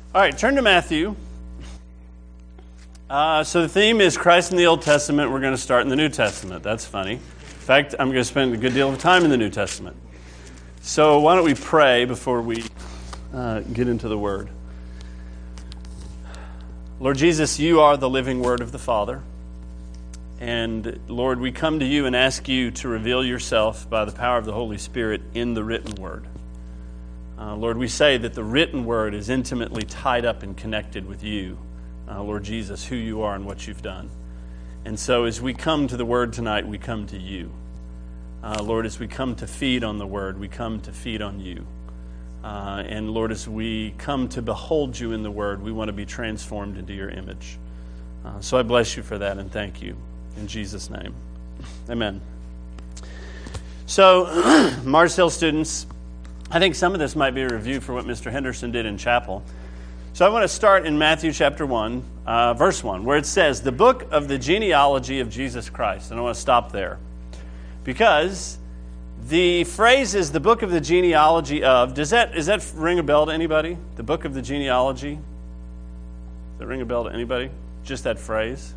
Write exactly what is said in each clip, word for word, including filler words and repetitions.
All right, turn to Matthew. Uh, so the theme is Christ in the Old Testament. We're going to start in the New Testament. That's funny. In fact, I'm going to spend a good deal of time in the New Testament. So why don't we pray before we uh, get into the Word. Lord Jesus, you are the living Word of the Father. And Lord, we come to you and ask you to reveal yourself by the power of the Holy Spirit in the written Word. Uh, Lord, we say that the written Word is intimately tied up and connected with you, uh, Lord Jesus, who you are and what you've done. And so as we come to the Word tonight, we come to you. Uh, Lord, as we come to feed on the Word, we come to feed on you. Uh, and Lord, as we come to behold you in the Word, we want to be transformed into your image. Uh, so I bless you for that and thank you. In Jesus' name, amen. So, Mars Hill students, I think some of this might be a review for what Mister Henderson did in chapel. So I want to start in Matthew chapter one, uh, verse one, where it says, the book of the genealogy of Jesus Christ. And I want to stop there. Because the phrase is the book of the genealogy of, does that, does that ring a bell to anybody? The book of the genealogy? Does that ring a bell to anybody? Just that phrase?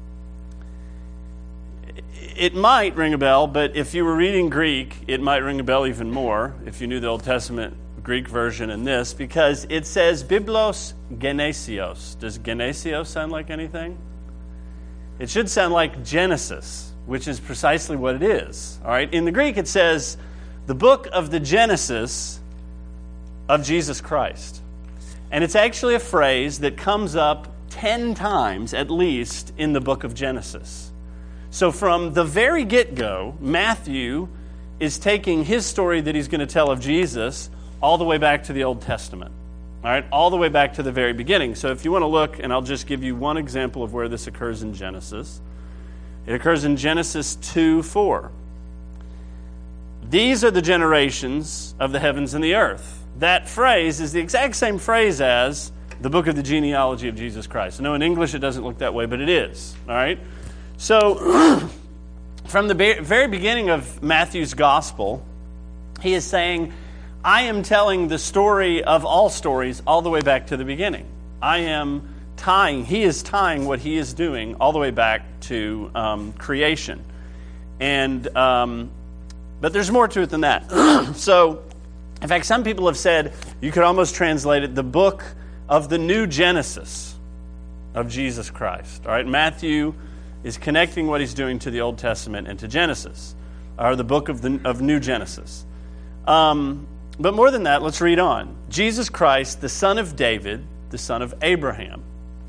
It might ring a bell, but if you were reading Greek, it might ring a bell even more if you knew the Old Testament Greek version in this, because it says Biblos Genesios. Does Genesios sound like anything? It should sound like Genesis, which is precisely what it is. All right. In the Greek, it says the book of the Genesis of Jesus Christ. And it's actually a phrase that comes up ten times at least in the book of Genesis. So from the very get-go, Matthew is taking his story that he's going to tell of Jesus all the way back to the Old Testament, all right, all the way back to the very beginning. So if you want to look, and I'll just give you one example of where this occurs in Genesis. It occurs in Genesis two four. These are the generations of the heavens and the earth. That phrase is the exact same phrase as the book of the genealogy of Jesus Christ. I know in English it doesn't look that way, but it is, all right? So, from the very beginning of Matthew's gospel, he is saying, I am telling the story of all stories all the way back to the beginning. I am tying, he is tying what he is doing all the way back to um, creation. And, um, but there's more to it than that. So, in fact, some people have said, you could almost translate it, the book of the new Genesis of Jesus Christ. All right, Matthew is connecting what he's doing to the Old Testament and to Genesis, or the book of the of New Genesis. Um, but more than that, let's read on. Jesus Christ, the son of David, the son of Abraham.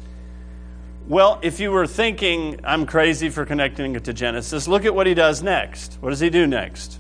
Well, if you were thinking, I'm crazy for connecting it to Genesis, look at what he does next. What does he do next?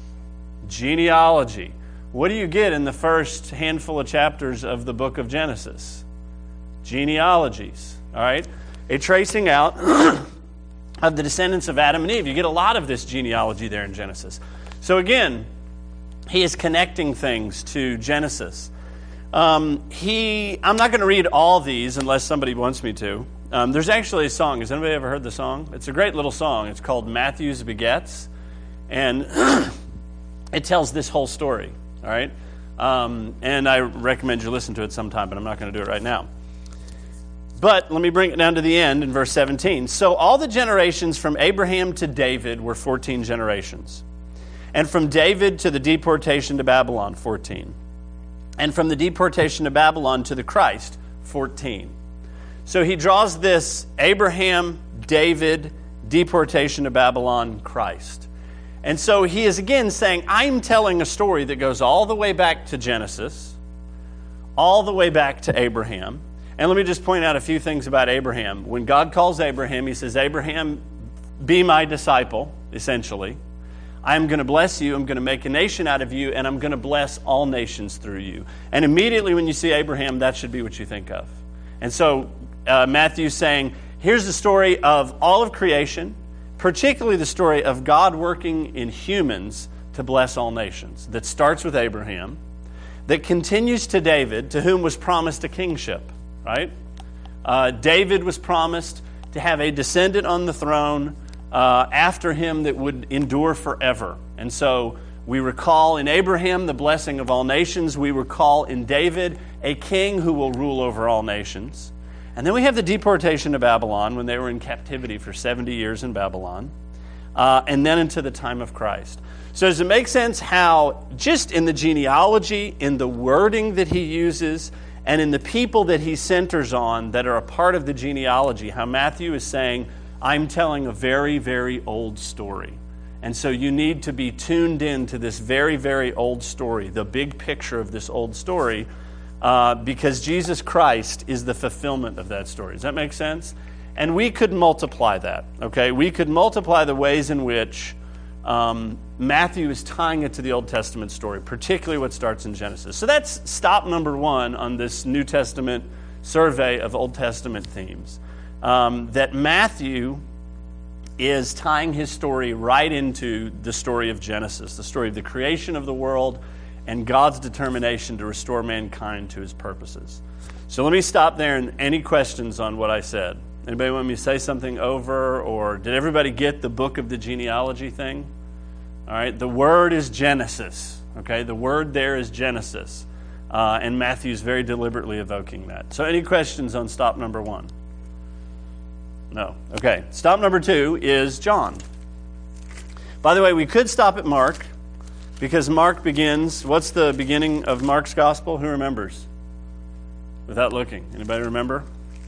Genealogy. What do you get in the first handful of chapters of the book of Genesis? Genealogies, all right? A tracing out of the descendants of Adam and Eve. You get a lot of this genealogy there in Genesis. So again, he is connecting things to Genesis. Um, he, I'm not going to read all these unless somebody wants me to. Um, there's actually a song. Has anybody ever heard the song? It's a great little song. It's called Matthew's Begets. And it tells this whole story. All right? Um, and I recommend you listen to it sometime, but I'm not going to do it right now. But let me bring it down to the end in verse seventeen. So all the generations from Abraham to David were fourteen generations. And from David to the deportation to Babylon, fourteen. And from the deportation to Babylon to the Christ, fourteen. So he draws this Abraham, David, deportation to Babylon, Christ. And so he is again saying, I'm telling a story that goes all the way back to Genesis, all the way back to Abraham. And let me just point out a few things about Abraham. When God calls Abraham, he says, Abraham, be my disciple, essentially. I'm going to bless you, I'm going to make a nation out of you, and I'm going to bless all nations through you. And immediately when you see Abraham, that should be what you think of. And so uh, Matthew's saying, here's the story of all of creation, particularly the story of God working in humans to bless all nations. That starts with Abraham, that continues to David, to whom was promised a kingship. Right? Uh, David was promised to have a descendant on the throne uh, after him that would endure forever. And so We recall in Abraham the blessing of all nations. We recall in David a king who will rule over all nations. And then we have the deportation to Babylon when they were in captivity for seventy years in Babylon. Uh, and then into the time of Christ. So does it make sense how just in the genealogy, in the wording that he uses, and in the people that he centers on that are a part of the genealogy, how Matthew is saying, I'm telling a very, very old story. And so you need to be tuned in to this very, very old story, the big picture of this old story, uh, because Jesus Christ is the fulfillment of that story. Does that make sense? And we could multiply that, okay? We could multiply the ways in which um, Matthew is tying it to the Old Testament story, particularly what starts in Genesis. So that's stop number one on this New Testament survey of Old Testament themes. Um, that Matthew is tying his story right into the story of Genesis, the story of the creation of the world and God's determination to restore mankind to his purposes. So let me stop there, and any questions on what I said? Anybody want me to say something over, or did everybody get the book of the genealogy thing? All right, the word is Genesis, okay? The word there is Genesis, uh, and Matthew's very deliberately evoking that. So any questions on stop number one? No. Okay, stop number two is John. By the way, we could stop at Mark, because Mark begins, what's the beginning of Mark's gospel? Who remembers? Without looking. Anybody remember?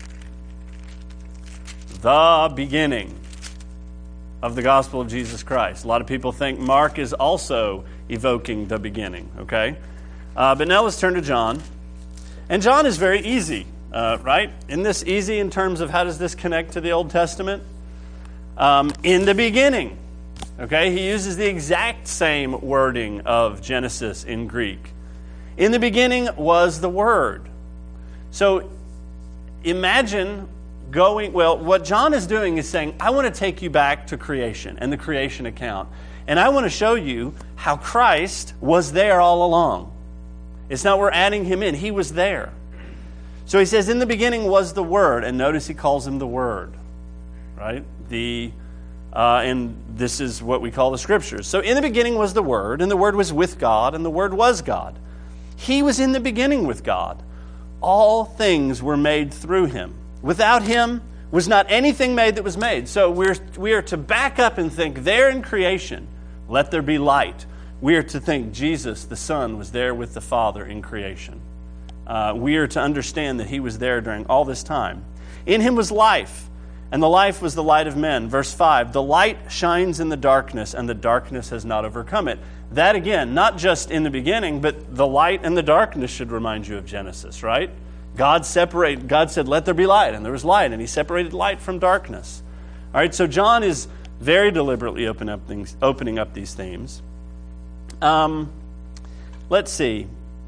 The beginning of the gospel of Jesus Christ. A lot of people think Mark is also evoking the beginning, okay? Uh, but now let's turn to John. And John is very easy, uh, right? Isn't this easy in terms of how does this connect to the Old Testament? Um, in the beginning, okay? He uses the exact same wording of Genesis in Greek. In the beginning was the Word. So imagine going, well, what John is doing is saying, I want to take you back to creation and the creation account. And I want to show you how Christ was there all along. It's not we're adding him in. He was there. So he says, in the beginning was the Word. And notice he calls him the Word. Right? The uh, and this is what we call the Scriptures. So in the beginning was the Word, and the Word was with God, and the Word was God. He was in the beginning with God. All things were made through him. Without him was not anything made that was made. So we're, we are to back up and think there in creation, let there be light. We are to think Jesus, the Son, was there with the Father in creation. Uh, we are to understand that he was there during all this time. In him was life, and the life was the light of men. Verse five, the light shines in the darkness, and the darkness has not overcome it. That again, not just in the beginning, but the light and the darkness should remind you of Genesis, right? God separated, God said, let there be light, and there was light, and he separated light from darkness. All right, so John is very deliberately open up things, opening up these themes. Um, let's see.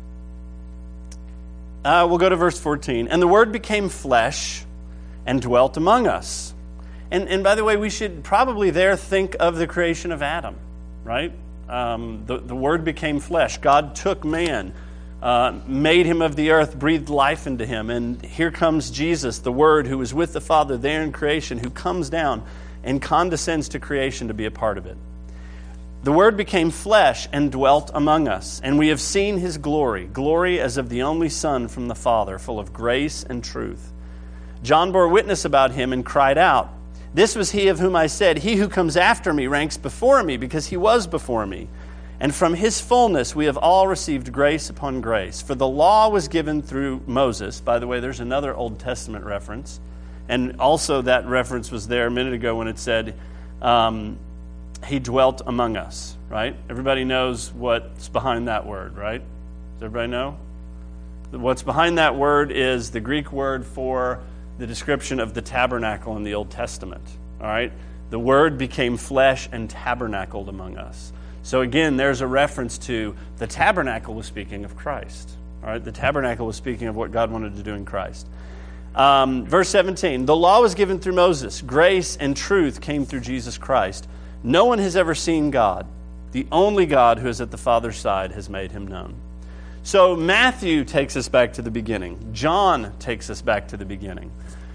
Uh, we'll go to verse fourteen. And the Word became flesh and dwelt among us. And, and by the way, we should probably there think of the creation of Adam, right? Um, the, the Word became flesh. God took man, Uh, made him of the earth, breathed life into him. And here comes Jesus, the Word, who was with the Father there in creation, who comes down and condescends to creation to be a part of it. The Word became flesh and dwelt among us, and we have seen his glory, glory as of the only Son from the Father, full of grace and truth. John bore witness about him and cried out, this was he of whom I said, he who comes after me ranks before me, because he was before me. And from his fullness we have all received grace upon grace. For the law was given through Moses. By the way, there's another Old Testament reference. And also that reference was there a minute ago when it said, um, he dwelt among us, right? Everybody knows what's behind that word, right? Does everybody know? What's behind that word is the Greek word for the description of the tabernacle in the Old Testament, all right? The Word became flesh and tabernacled among us. So again, there's a reference to the tabernacle was speaking of Christ. All right, the tabernacle was speaking of what God wanted to do in Christ. Um, verse seventeen, the law was given through Moses. Grace and truth came through Jesus Christ. No one has ever seen God. The only God who is at the Father's side has made him known. So Matthew takes us back to the beginning. John takes us back to the beginning.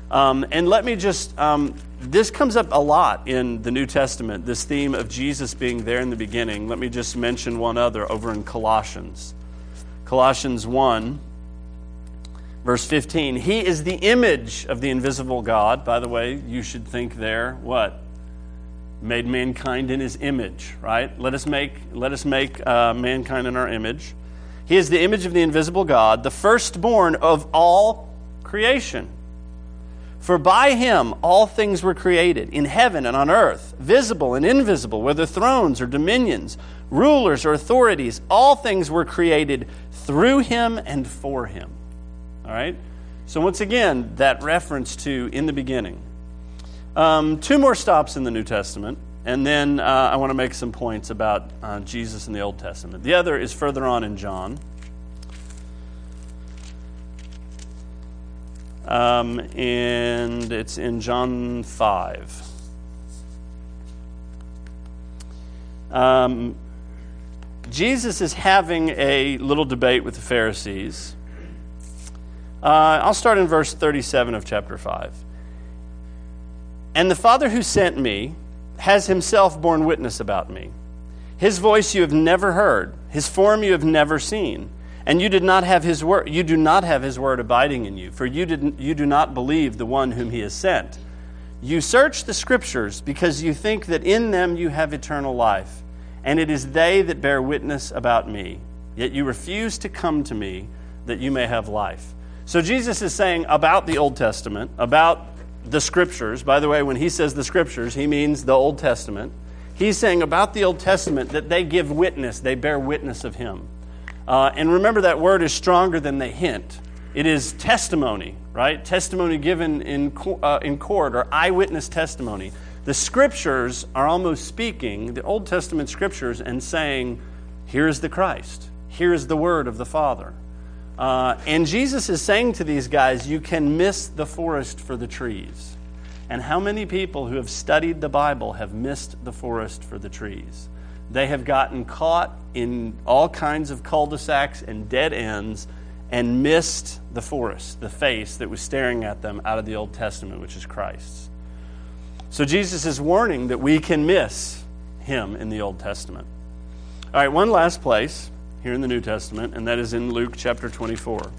Um, and let me just, um, this comes up a lot in the New Testament, this theme of Jesus being there in the beginning. Let me just mention one other over in Colossians. Colossians one, verse fifteen. He is the image of the invisible God. By the way, you should think there, what? Made mankind in his image, right? Let us make, let us make uh, mankind in our image. He is the image of the invisible God, the firstborn of all creation. For by him all things were created, in heaven and on earth, visible and invisible, whether thrones or dominions, rulers or authorities, all things were created through him and for him. All right? So once again, that reference to in the beginning. Um, two more stops in the New Testament, and then uh, I want to make some points about uh, Jesus in the Old Testament. The other is further on in John. Um, and it's in John five. Um, Jesus is having a little debate with the Pharisees. Uh, I'll start in verse thirty-seven of chapter five. And the Father who sent me has himself borne witness about me. His voice you have never heard, his form you have never seen. And you did not have his word. You do not have his word abiding in you, for you didn't. You do not believe the one whom he has sent. You search the Scriptures because you think that in them you have eternal life, and it is they that bear witness about me. Yet you refuse to come to me that you may have life. So Jesus is saying about the Old Testament, about the Scriptures. By the way, when he says the Scriptures, he means the Old Testament. He's saying about the Old Testament that they give witness. They bear witness of him. Uh, and remember, that word is stronger than the hint. It is testimony, right? Testimony given in uh, in court, or eyewitness testimony. The Scriptures are almost speaking, the Old Testament Scriptures, and saying, here is the Christ. Here is the word of the Father. Uh, and Jesus is saying to these guys, you can miss the forest for the trees. And how many people who have studied the Bible have missed the forest for the trees? They have gotten caught in all kinds of cul-de-sacs and dead ends and missed the forest, the face that was staring at them out of the Old Testament, which is Christ's. So Jesus is warning that we can miss him in the Old Testament. All right, one last place here in the New Testament, and that is in Luke chapter twenty-four.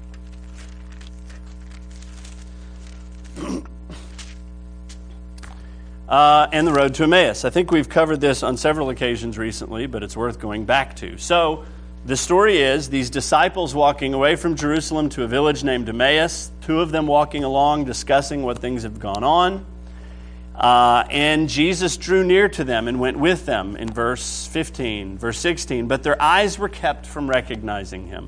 Uh, and the road to Emmaus. I think we've covered this on several occasions recently, but it's worth going back to. So the story is these disciples walking away from Jerusalem to a village named Emmaus, two of them walking along discussing what things have gone on. Uh, and Jesus drew near to them and went with them in verse fifteen, verse sixteen, but their eyes were kept from recognizing him.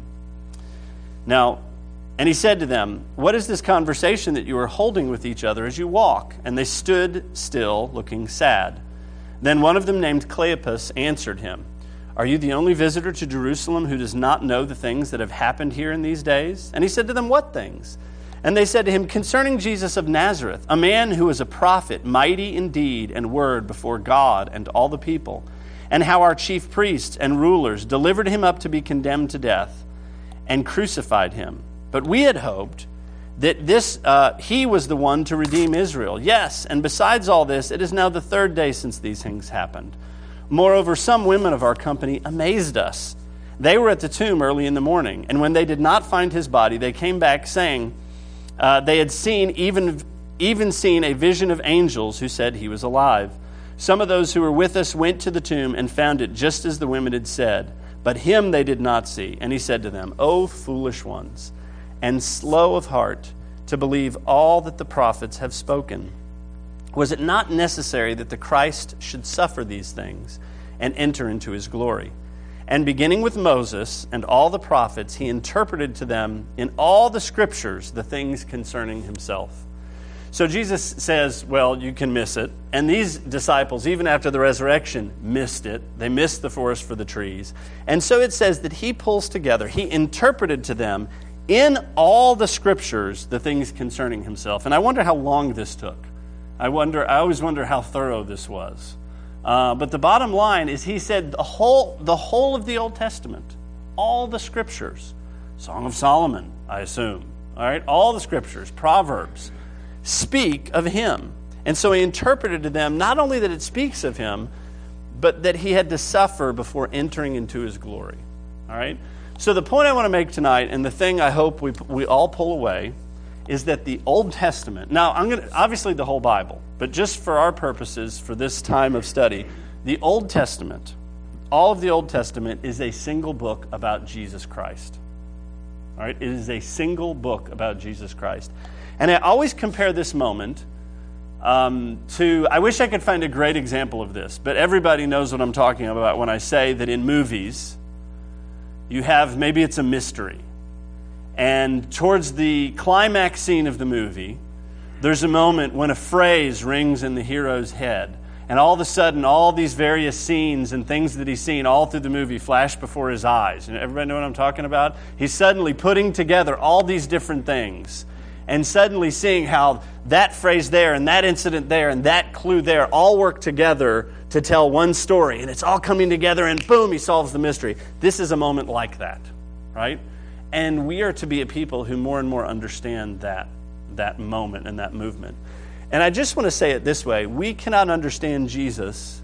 Now, and he said to them, what is this conversation that you are holding with each other as you walk? And they stood still, looking sad. Then one of them, named Cleopas, answered him, are you the only visitor to Jerusalem who does not know the things that have happened here in these days? And he said to them, what things? And they said to him, concerning Jesus of Nazareth, a man who was a prophet, mighty in deed and word before God and all the people, and how our chief priests and rulers delivered him up to be condemned to death and crucified him. But we had hoped that this uh, he was the one to redeem Israel. Yes, and besides all this, it is now the third day since these things happened. Moreover, some women of our company amazed us. They were at the tomb early in the morning, and when they did not find his body, they came back saying uh, they had seen even even seen a vision of angels who said he was alive. Some of those who were with us went to the tomb and found it just as the women had said, but him they did not see. And he said to them, O foolish ones, and slow of heart to believe all that the prophets have spoken. Was it not necessary that the Christ should suffer these things and enter into his glory? And beginning with Moses and all the prophets, he interpreted to them in all the Scriptures the things concerning himself. So Jesus says, well, you can miss it. And these disciples, even after the resurrection, missed it. They missed the forest for the trees. And so it says that he pulls together, he interpreted to them in all the Scriptures the things concerning himself. And I wonder how long this took. I wonder. I always wonder how thorough this was. Uh, but the bottom line is he said the whole, the whole of the Old Testament, all the Scriptures, Song of Solomon, I assume, all right, all the Scriptures, Proverbs, speak of him. And so he interpreted to them not only that it speaks of him, but that he had to suffer before entering into his glory. All right? So the point I want to make tonight, and the thing I hope we we all pull away, is that the Old Testament, now I'm going to, obviously the whole Bible, but just for our purposes, for this time of study, the Old Testament, all of the Old Testament is a single book about Jesus Christ. All right? It is a single book about Jesus Christ. And I always compare this moment um, to, I wish I could find a great example of this, but everybody knows what I'm talking about when I say that in movies, you have, maybe it's a mystery. And towards the climax scene of the movie, there's a moment when a phrase rings in the hero's head. And all of a sudden, all these various scenes and things that he's seen all through the movie flash before his eyes. And everybody know what I'm talking about? He's suddenly putting together all these different things and suddenly seeing how that phrase there and that incident there and that clue there all work together to tell one story. And it's all coming together and boom, he solves the mystery. This is a moment like that, right? And we are to be a people who more and more understand that, that moment and that movement. And I just want to say it this way. We cannot understand Jesus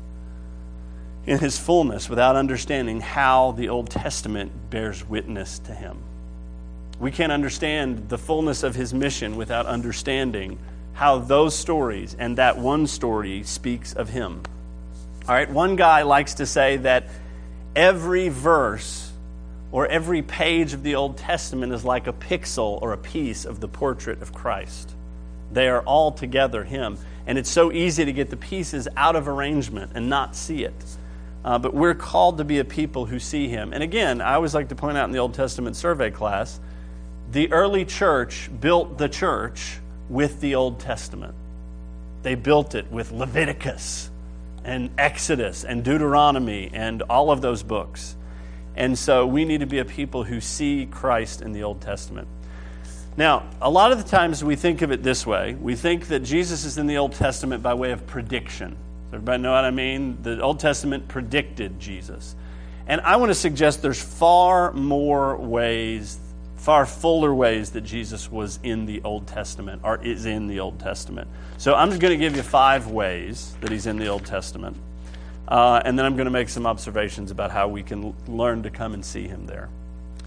in his fullness without understanding how the Old Testament bears witness to him. We can't understand the fullness of his mission without understanding how those stories and that one story speaks of him. All right, one guy likes to say that every verse or every page of the Old Testament is like a pixel or a piece of the portrait of Christ. They are all together him. And it's so easy to get the pieces out of arrangement and not see it. Uh, but we're called to be a people who see him. And again, I always like to point out in the Old Testament survey class, the early church built the church with the Old Testament. They built it with Leviticus and Exodus and Deuteronomy and all of those books. And so we need to be a people who see Christ in the Old Testament. Now, a lot of the times we think of it this way. We think that Jesus is in the Old Testament by way of prediction. Does everybody know what I mean? The Old Testament predicted Jesus. And I want to suggest there's far more ways, far fuller ways that Jesus was in the Old Testament or is in the Old Testament. So I'm just going to give you five ways that he's in the Old Testament. Uh, and then I'm going to make some observations about how we can l- learn to come and see him there.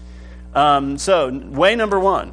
Um, so, way number one.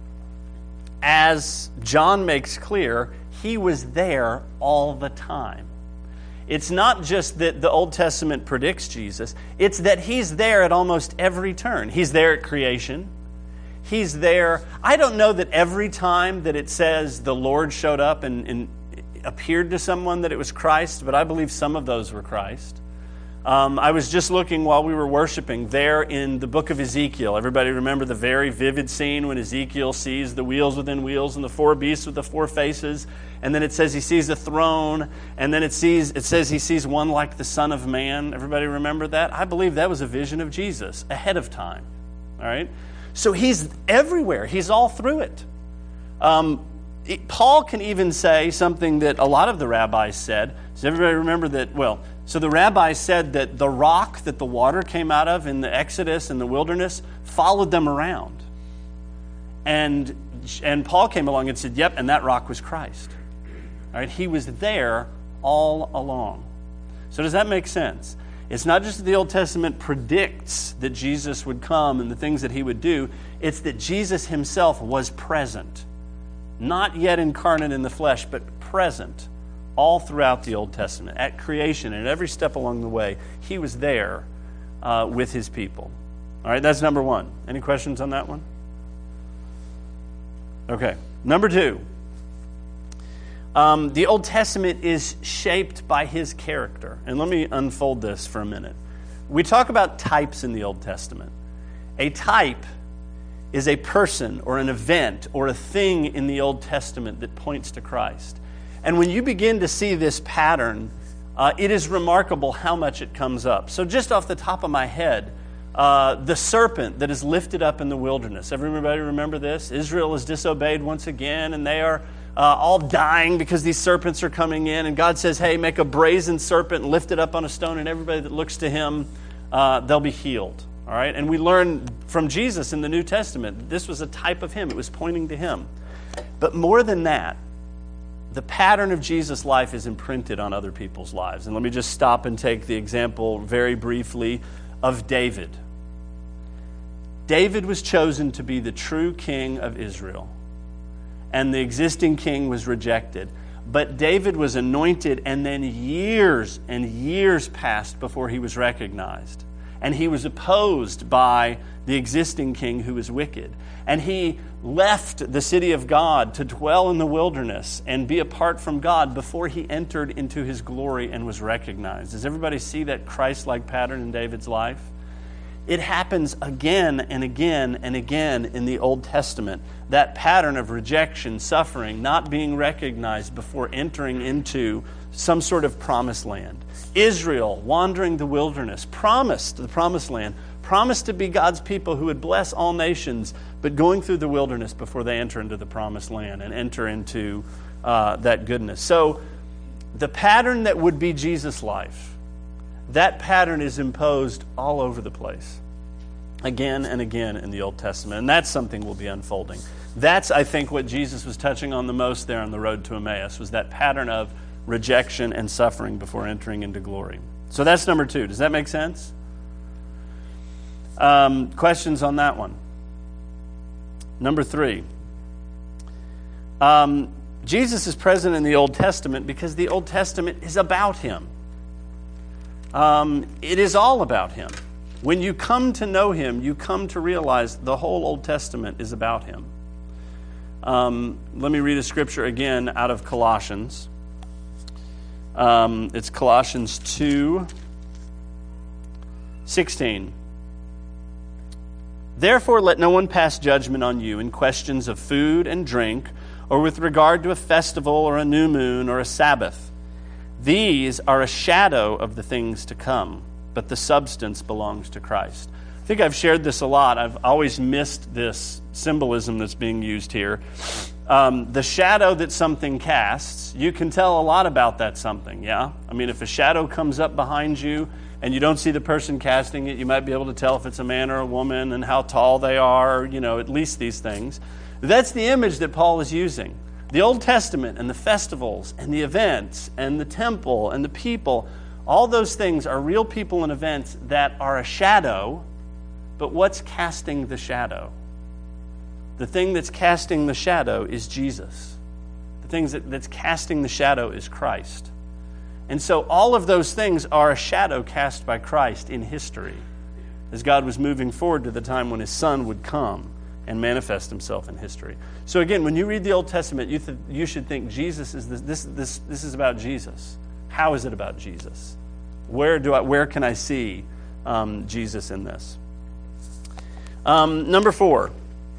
As John makes clear, he was there all the time. It's not just that the Old Testament predicts Jesus. It's that he's there at almost every turn. He's there at creation. He's there. I don't know that every time that it says the Lord showed up and, and appeared to someone that it was Christ, but I believe some of those were Christ. Um, I was just looking while we were worshiping there in the book of Ezekiel. Everybody remember the very vivid scene when Ezekiel sees the wheels within wheels and the four beasts with the four faces, and then it says he sees a throne, and then it sees it says he sees one like the Son of Man. Everybody remember that? I believe that was a vision of Jesus ahead of time. All right? So he's everywhere. He's all through it. Um, it. Paul can even say something that a lot of the rabbis said. Does everybody remember that? Well, so the rabbis said that the rock that the water came out of in the Exodus and the wilderness followed them around. And, and Paul came along and said, yep, and that rock was Christ. All right, he was there all along. So does that make sense? It's not just that the Old Testament predicts that Jesus would come and the things that he would do. It's that Jesus himself was present. Not yet incarnate in the flesh, but present all throughout the Old Testament. At creation and at every step along the way, he was there uh, with his people. All right, that's number one. Any questions on that one? Okay. Number two. Um, the Old Testament is shaped by his character. And let me unfold this for a minute. We talk about types in the Old Testament. A type is a person or an event or a thing in the Old Testament that points to Christ. And when you begin to see this pattern, uh, it is remarkable how much it comes up. So just off the top of my head, uh, the serpent that is lifted up in the wilderness. Everybody remember this? Israel is disobeyed once again, and they are uh, all dying because these serpents are coming in. And God says, hey, make a brazen serpent and lift it up on a stone, and everybody that looks to him, uh, they'll be healed. All right? And we learn from Jesus in the New Testament that this was a type of him. It was pointing to him. But more than that, the pattern of Jesus' life is imprinted on other people's lives. And let me just stop and take the example very briefly of David. David was chosen to be the true king of Israel, and the existing king was rejected. But David was anointed, and then years and years passed before he was recognized. And he was opposed by the existing king who was wicked. And he left the city of God to dwell in the wilderness and be apart from God before he entered into his glory and was recognized. Does everybody see that Christ-like pattern in David's life? It happens again and again and again in the Old Testament. That pattern of rejection, suffering, not being recognized before entering into some sort of promised land. Israel wandering the wilderness, promised the promised land, promised to be God's people who would bless all nations, but going through the wilderness before they enter into the promised land and enter into uh, that goodness. So the pattern that would be Jesus' life, that pattern is imposed all over the place, again and again in the Old Testament. And that's something we'll be unfolding. That's, I think, what Jesus was touching on the most there on the road to Emmaus, was that pattern of rejection and suffering before entering into glory. So that's number two. Does that make sense? Um, questions on that one? Number three. Um, Jesus is present in the Old Testament because the Old Testament is about him. Um, it is all about him. When you come to know him, you come to realize the whole Old Testament is about him. Um, let me read a scripture again out of Colossians. Um, it's Colossians two sixteen. Therefore, let no one pass judgment on you in questions of food and drink, or with regard to a festival or a new moon or a Sabbath. These are a shadow of the things to come, but the substance belongs to Christ. I think I've shared this a lot. I've always missed this symbolism that's being used here. Um, the shadow that something casts, you can tell a lot about that something, yeah? I mean, if a shadow comes up behind you and you don't see the person casting it, you might be able to tell if it's a man or a woman and how tall they are, you know, at least these things. That's the image that Paul is using. The Old Testament and the festivals and the events and the temple and the people, all those things are real people and events that are a shadow, but what's casting the shadow? The thing that's casting the shadow is Jesus. The thing that, that's casting the shadow is Christ. And so all of those things are a shadow cast by Christ in history as God was moving forward to the time when his Son would come and manifest himself in history. So again, when you read the Old Testament, you, th- you should think Jesus is this, this, this, this is about Jesus. How is it about Jesus? Where do I, where can I see um, Jesus in this? Um, number four.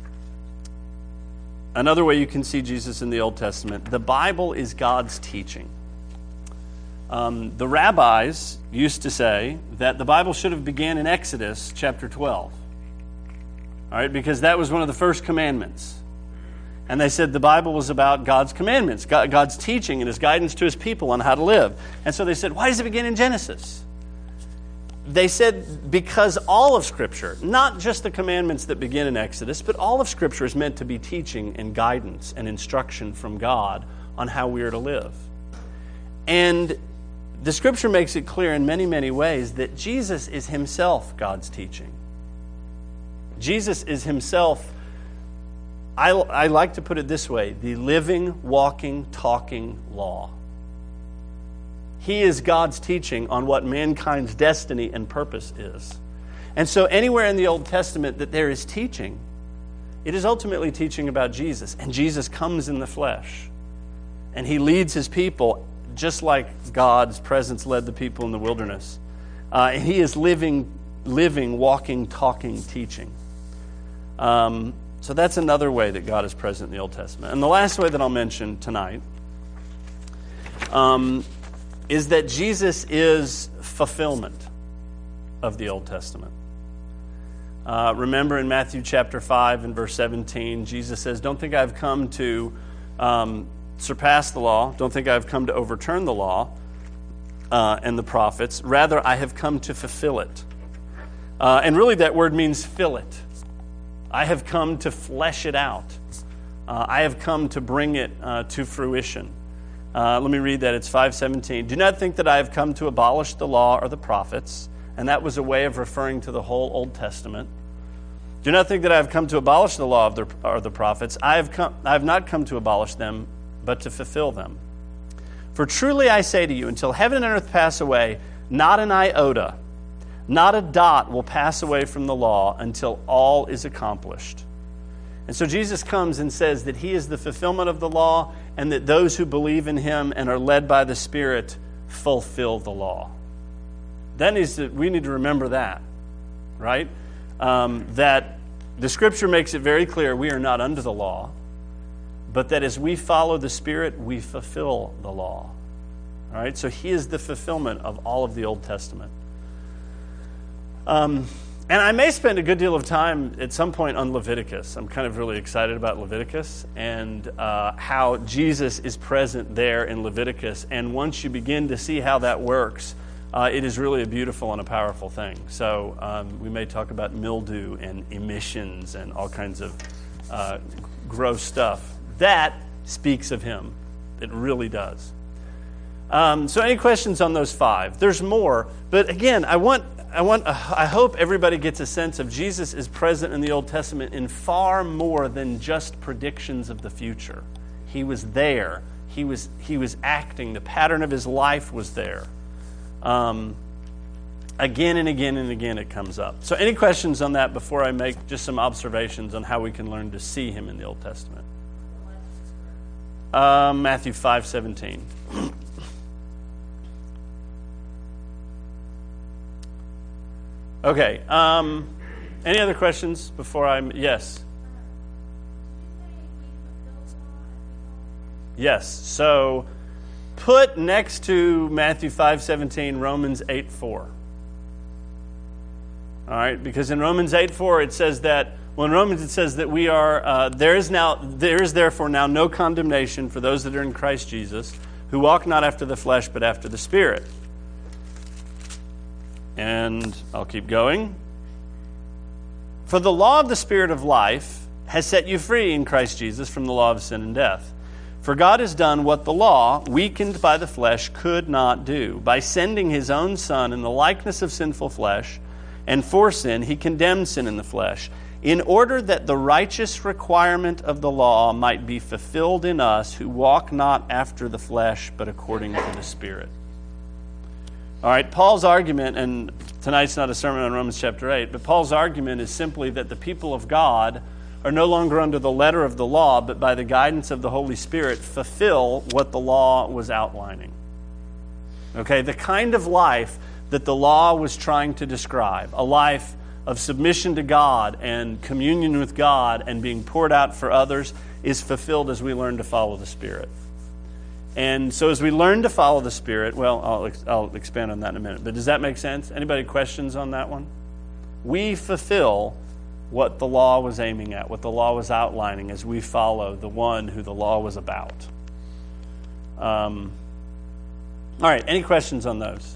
Another way you can see Jesus in the Old Testament, the Bible is God's teaching. Um, the rabbis used to say that the Bible should have began in Exodus chapter twelve. All right, because that was one of the first commandments. And they said the Bible was about God's commandments, God, God's teaching and his guidance to his people on how to live. And so they said, why does it begin in Genesis? They said because all of Scripture, not just the commandments that begin in Exodus, but all of Scripture is meant to be teaching and guidance and instruction from God on how we are to live. And the Scripture makes it clear in many, many ways that Jesus is himself God's teaching. Jesus is himself, I, I like to put it this way, the living, walking, talking law. He is God's teaching on what mankind's destiny and purpose is. And so anywhere in the Old Testament that there is teaching, it is ultimately teaching about Jesus. And Jesus comes in the flesh. And he leads his people just like God's presence led the people in the wilderness. Uh, and he is living, living, walking, talking, teaching. Um, so that's another way that God is present in the Old Testament. And the last way that I'll mention tonight um, is that Jesus is fulfillment of the Old Testament. Uh, remember in Matthew chapter five and verse seventeen, Jesus says, don't think I've come to um, surpass the law. Don't think I've come to overturn the law uh, and the prophets. Rather, I have come to fulfill it. Uh, and really that word means fill it. I have come to flesh it out. Uh, I have come to bring it uh, to fruition. Uh, let me read that. It's five seventeen. Do not think that I have come to abolish the law or the prophets. And that was a way of referring to the whole Old Testament. Do not think that I have come to abolish the law of the, or the prophets. I have, come, I have not come to abolish them, but to fulfill them. For truly I say to you, until heaven and earth pass away, not an iota, not a dot will pass away from the law until all is accomplished. And so Jesus comes and says that he is the fulfillment of the law, and that those who believe in him and are led by the Spirit fulfill the law. That needs to, we need to remember that, right? Um, that the Scripture makes it very clear we are not under the law, but that as we follow the Spirit, we fulfill the law. All right, so he is the fulfillment of all of the Old Testament. Um, and I may spend a good deal of time at some point on Leviticus. I'm kind of really excited about Leviticus and uh, how Jesus is present there in Leviticus. And once you begin to see how that works, Uh, it is really a beautiful and a powerful thing. So um, we may talk about mildew and emissions and all kinds of uh, gross stuff. That speaks of him. It really does. Um, so any questions on those five? There's more, but again, I want, I want, uh, I hope everybody gets a sense of Jesus is present in the Old Testament in far more than just predictions of the future. He was there. He was, he was acting. The pattern of his life was there. Um, again and again and again it comes up. So any questions on that before I make just some observations on how we can learn to see him in the Old Testament? Uh, Matthew five seventeen. Okay. Um, any other questions before I... Yes. Yes. So... put next to Matthew five seventeen, Romans eight four. All right, because in Romans eight four it says that, well, in Romans it says that we are, uh, there is now, there is therefore now no condemnation for those that are in Christ Jesus, who walk not after the flesh, but after the Spirit. And I'll keep going. For the law of the Spirit of life has set you free in Christ Jesus from the law of sin and death. For God has done what the law, weakened by the flesh, could not do. By sending his own Son in the likeness of sinful flesh, and for sin, he condemned sin in the flesh, in order that the righteous requirement of the law might be fulfilled in us who walk not after the flesh, but according to the Spirit. All right, Paul's argument, and tonight's not a sermon on Romans chapter eight, but Paul's argument is simply that the people of God are no longer under the letter of the law, but by the guidance of the Holy Spirit fulfill what the law was outlining. Okay, the kind of life that the law was trying to describe, a life of submission to God and communion with God and being poured out for others, is fulfilled as we learn to follow the Spirit. And so as we learn to follow the Spirit, well, I'll, I'll expand on that in a minute, but does that make sense? Anybody questions on that one? We fulfill what the law was aiming at, what the law was outlining as we follow the one who the law was about. Um, all right, any questions on those?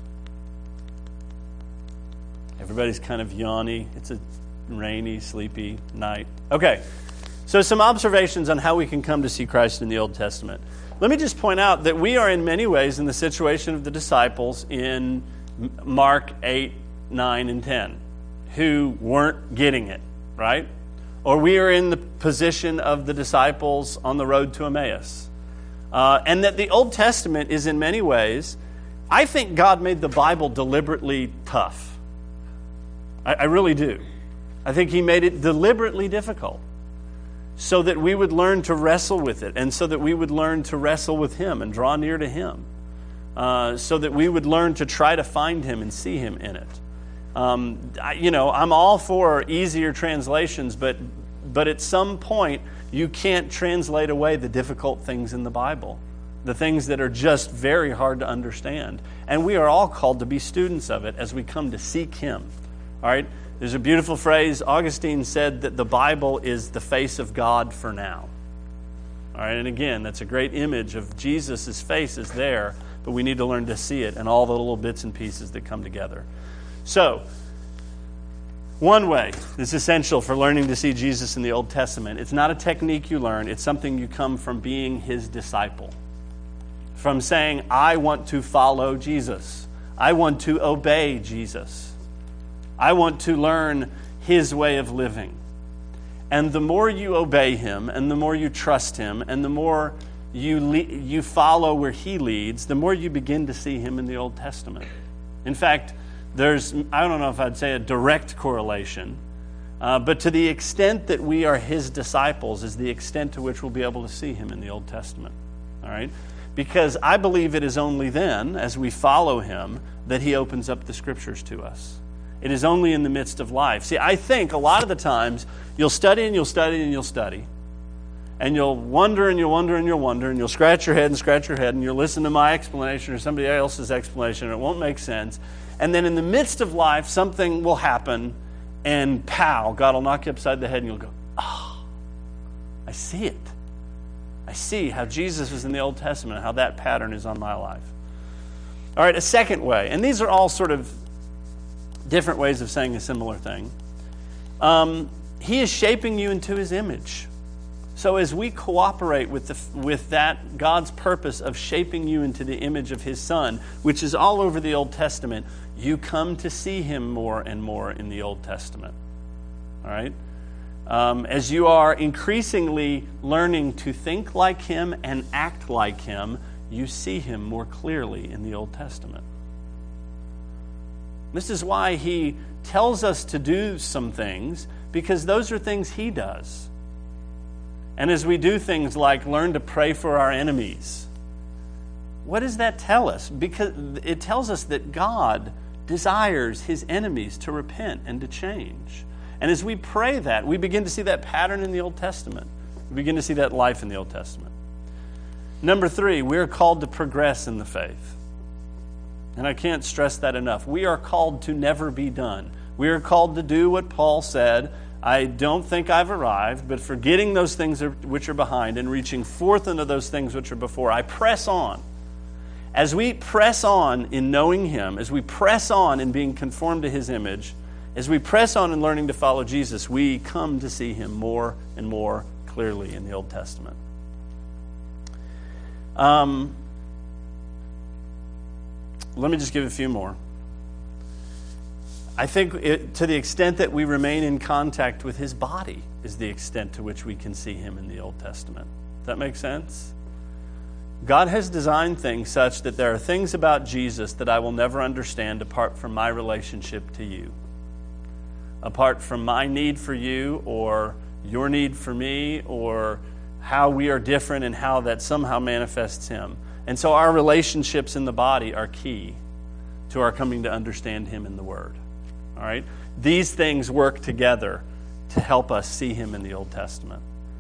Everybody's kind of yawny. It's a rainy, sleepy night. Okay, so some observations on how we can come to see Christ in the Old Testament. Let me just point out that we are in many ways in the situation of the disciples in Mark eight, nine, and ten, who weren't getting it. Right? Or we are in the position of the disciples on the road to Emmaus. Uh, and that the Old Testament is in many ways, I think God made the Bible deliberately tough. I, I really do. I think he made it deliberately difficult so that we would learn to wrestle with it and so that we would learn to wrestle with him and draw near to him. Uh, so that we would learn to try to find him and see him in it. Um, I, you know, I'm all for easier translations, but but at some point you can't translate away the difficult things in the Bible, the things that are just very hard to understand. And we are all called to be students of it as we come to seek him. All right? There's a beautiful phrase. Augustine said that the Bible is the face of God for now. All right, and again, that's a great image of Jesus' face is there, but we need to learn to see it and all the little bits and pieces that come together. So, one way that's essential for learning to see Jesus in the Old Testament, it's not a technique you learn, it's something you come from being his disciple. from saying, I want to follow Jesus. I want to obey Jesus. I want to learn his way of living. And the more you obey him, and the more you trust him, and the more you le- you follow where he leads, the more you begin to see him in the Old Testament. In fact, there's, I don't know if I'd say a direct correlation, uh, but to the extent that we are his disciples is the extent to which we'll be able to see him in the Old Testament. All right? Because I believe it is only then, as we follow him, that he opens up the scriptures to us. It is only in the midst of life. See, I think a lot of the times you'll study and you'll study and you'll study. And you'll wonder and you'll wonder and you'll wonder and you'll scratch your head and scratch your head and you'll listen to my explanation or somebody else's explanation and it won't make sense. And then in the midst of life, something will happen and pow, God will knock you upside the head and you'll go, oh, I see it. I see how Jesus was in the Old Testament and how that pattern is on my life. All right, a second way, and these are all sort of different ways of saying a similar thing. Um, he is shaping you into his image. So as we cooperate with the, with that God's purpose of shaping you into the image of his Son, which is all over the Old Testament, you come to see him more and more in the Old Testament. All right? Um, as you are increasingly learning to think like him and act like him, you see him more clearly in the Old Testament. This is why he tells us to do some things, because those are things he does. And as we do things like learn to pray for our enemies, what does that tell us? Because it tells us that God desires his enemies to repent and to change. And as we pray that, we begin to see that pattern in the Old Testament. We begin to see that life in the Old Testament. Number three, we are called to progress in the faith. And I can't stress that enough. We are called to never be done. We are called to do what Paul said, I don't think I've arrived, but forgetting those things which are behind and reaching forth into those things which are before, I press on. As we press on in knowing him, as we press on in being conformed to his image, as we press on in learning to follow Jesus, we come to see him more and more clearly in the Old Testament. Um, let me just give a few more. I think it, to the extent that we remain in contact with his body is the extent to which we can see him in the Old Testament. Does that make sense? God has designed things such that there are things about Jesus that I will never understand apart from my relationship to you. Apart from my need for you or your need for me or how we are different and how that somehow manifests him. And so our relationships in the body are key to our coming to understand him in the Word. All right? These things work together to help us see him in the Old Testament.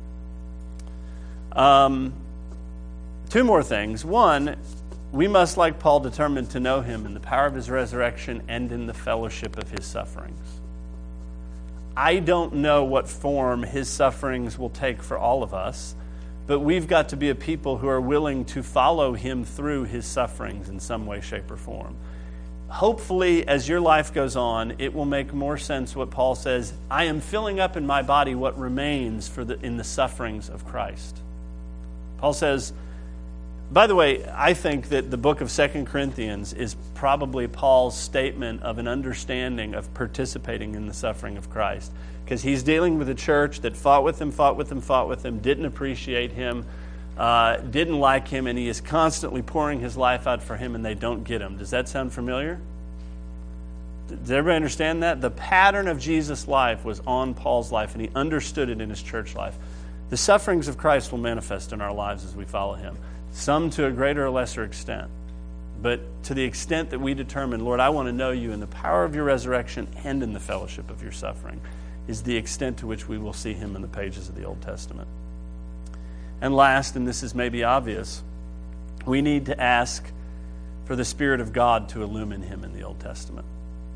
Um, two more things. One, we must, like Paul, determine to know him in the power of his resurrection and in the fellowship of his sufferings. I don't know what form his sufferings will take for all of us, but we've got to be a people who are willing to follow him through his sufferings in some way, shape, or form. Hopefully, as your life goes on, it will make more sense what Paul says, I am filling up in my body what remains for the, in the sufferings of Christ. Paul says, by the way, I think that the book of Second Corinthians is probably Paul's statement of an understanding of participating in the suffering of Christ. Because he's dealing with a church that fought with him, fought with him, fought with him, didn't appreciate him, uh, didn't like him, and he is constantly pouring his life out for him, and they don't get him. Does that sound familiar? Does everybody understand that? The pattern of Jesus' life was on Paul's life, and he understood it in his church life. The sufferings of Christ will manifest in our lives as we follow him. Some to a greater or lesser extent. But to the extent that we determine, Lord, I want to know you in the power of your resurrection and in the fellowship of your suffering, is the extent to which we will see him in the pages of the Old Testament. And last, and this is maybe obvious, we need to ask for the Spirit of God to illumine him in the Old Testament.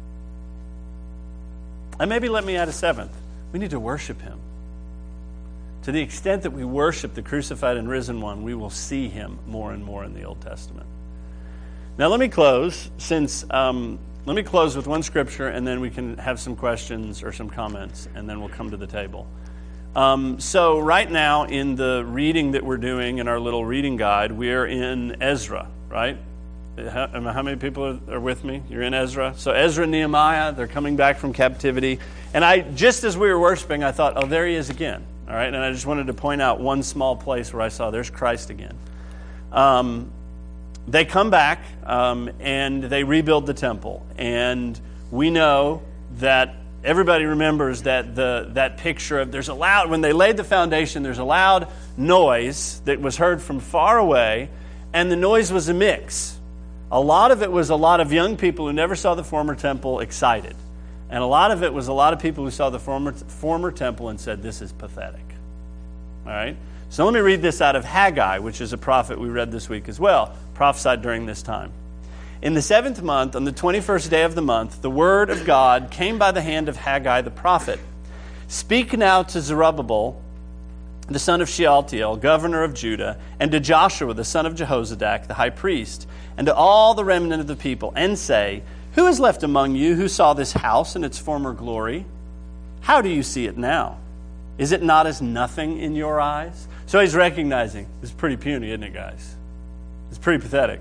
And maybe let me add a seventh. We need to worship him. To the extent that we worship the crucified and risen one, we will see him more and more in the Old Testament. Now let me close, since um, let me close with one scripture, and then we can have some questions or some comments, and then we'll come to the table. Um, so right now in the reading that we're doing in our little reading guide, we're in Ezra, right? How, how many people are, are with me? You're in Ezra? So Ezra and Nehemiah, they're coming back from captivity. And I, just as we were worshiping, I thought, oh, there he is again. All right, and I just wanted to point out one small place where I saw there's Christ again. Um, they come back um, and they rebuild the temple. And we know that everybody remembers that the that picture of there's a loud, when they laid the foundation, there's a loud noise that was heard from far away, and the noise was a mix. A lot of it was a lot of young people who never saw the former temple excited. And a lot of it was a lot of people who saw the former former temple and said, this is pathetic. All right? So let me read this out of Haggai, which is a prophet we read this week as well, prophesied during this time. In the seventh month, on the twenty-first day of the month, the word of God came by the hand of Haggai the prophet. Speak now to Zerubbabel, the son of Shealtiel, governor of Judah, and to Joshua, the son of Jehozadak, the high priest, and to all the remnant of the people, and say, who is left among you who saw this house in its former glory? How do you see it now? Is it not as nothing in your eyes? So he's recognizing, it's pretty puny, isn't it, guys? It's pretty pathetic.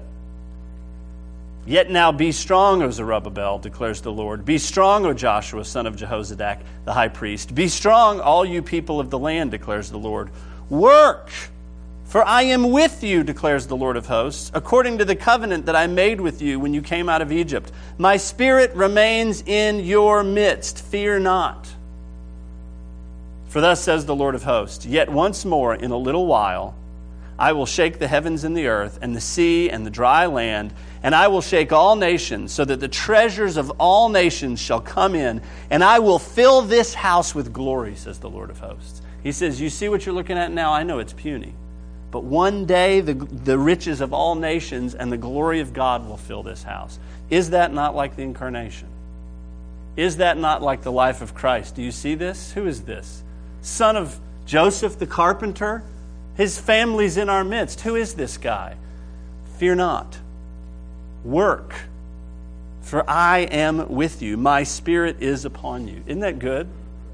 Yet now be strong, O Zerubbabel, declares the Lord. Be strong, O Joshua, son of Jehozadak, the high priest. Be strong, all you people of the land, declares the Lord. Work, for I am with you, declares the Lord of hosts, according to the covenant that I made with you when you came out of Egypt. My spirit remains in your midst. Fear not. For thus says the Lord of hosts, yet once more in a little while I will shake the heavens and the earth and the sea and the dry land, and I will shake all nations, so that the treasures of all nations shall come in, and I will fill this house with glory, says the Lord of hosts. He says, you see what you're looking at now? I know it's puny. But one day the, the riches of all nations and the glory of God will fill this house. Is that not like the incarnation? Is that not like the life of Christ? Do you see this? Who is this? Son of Joseph the carpenter? His family's in our midst. Who is this guy? Fear not. Work, for I am with you. My spirit is upon you. Isn't that good?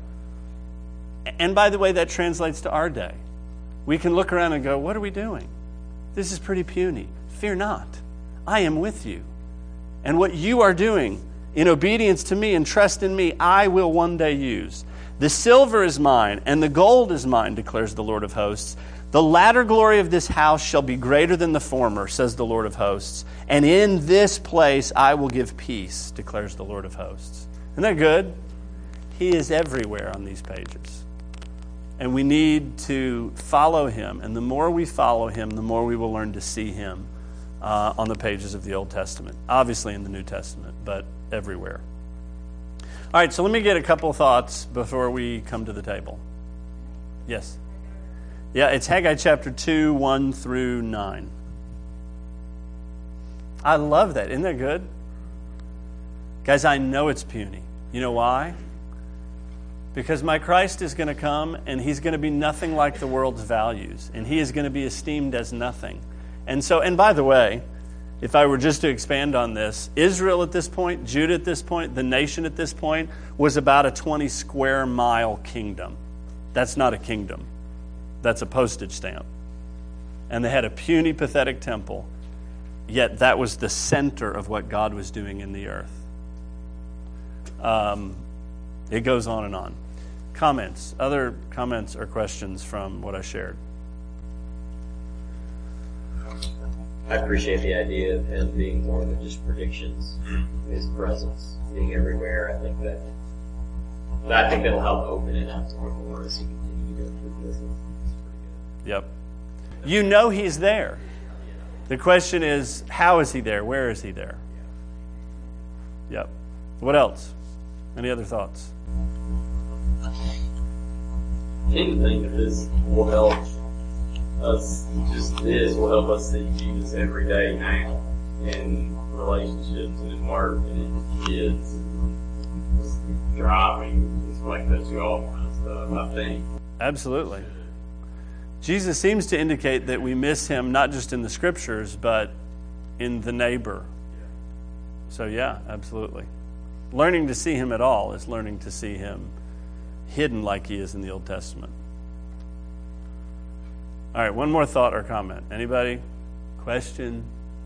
And by the way, that translates to our day. We can look around and go, what are we doing? This is pretty puny. Fear not. I am with you. And what you are doing in obedience to me and trust in me, I will one day use. The silver is mine and the gold is mine, declares the Lord of hosts. The latter glory of this house shall be greater than the former, says the Lord of hosts. And in this place I will give peace, declares the Lord of hosts. Isn't that good? He is everywhere on these pages. And we need to follow him. And the more we follow him, the more we will learn to see him uh, on the pages of the Old Testament. Obviously in the New Testament, but everywhere. All right, so let me get a couple thoughts before we come to the table. Yes? Yeah, it's Haggai chapter two, one through nine. I love that. Isn't that good? Guys, I know it's puny. You know why? Because my Christ is going to come and he's going to be nothing like the world's values. And he is going to be esteemed as nothing. And so, and by the way, if I were just to expand on this, Israel at this point, Judah at this point, the nation at this point, was about a twenty square mile kingdom. That's not a kingdom. That's a postage stamp. And they had a puny, pathetic temple, yet that was the center of what God was doing in the earth. Um, it goes on and on. Comments? Other comments or questions from what I shared? I appreciate the idea of him being more than just predictions, his presence being everywhere. I think that I think that'll help open it up more and more as he continues to go through business. Yep. You know he's there. The question is, how is he there? Where is he there? Yep. What else? Any other thoughts? Anything that this will help us, just this will help us see Jesus every day now in relationships and in work and in kids and driving, just like that, you all kind of stuff, I think. Absolutely. Jesus seems to indicate that we miss him not just in the scriptures, but in the neighbor. So yeah, absolutely. Learning to see him at all is learning to see him hidden like he is in the Old Testament. All right, one more thought or comment. Anybody? Question?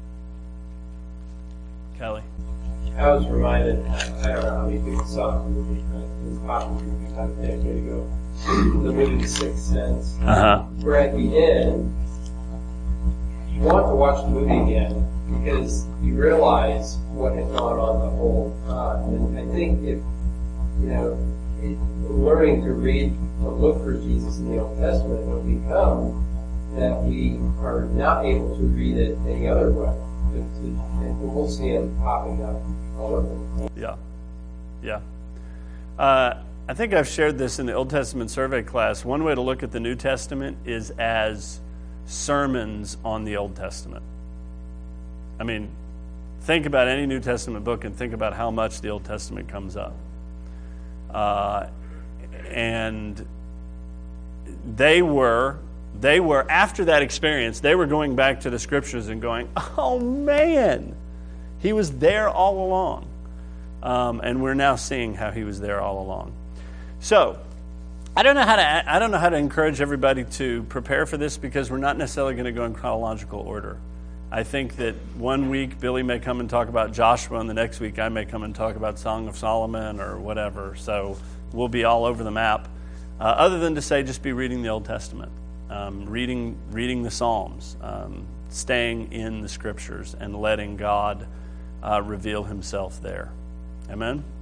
Kelly? I was reminded, I don't know how many people saw the movie, but it was a popular movie about a decade ago. The movie The Sixth Sense. Uh-huh. Where at the end, you want to watch the movie again because you realize what had gone on the whole time. And I think if, you know, it, learning to read or look for Jesus in the Old Testament will become that we are not able to read it any other way. To, to, and we'll see him popping up all over the place. Yeah. Yeah. Uh, I think I've shared this in the Old Testament survey class. One way to look at the New Testament is as sermons on the Old Testament. I mean, think about any New Testament book and think about how much the Old Testament comes up. Uh, and they were, they were, after that experience, they were going back to the scriptures and going, oh man, he was there all along. Um, and we're now seeing how he was there all along. So, I don't know how to I don't know how to encourage everybody to prepare for this because we're not necessarily going to go in chronological order. I think that one week Billy may come and talk about Joshua, and the next week I may come and talk about Song of Solomon or whatever. So we'll be all over the map. Uh, other than to say, just be reading the Old Testament, um, reading reading the Psalms, um, staying in the Scriptures, and letting God uh, reveal Himself there. Amen.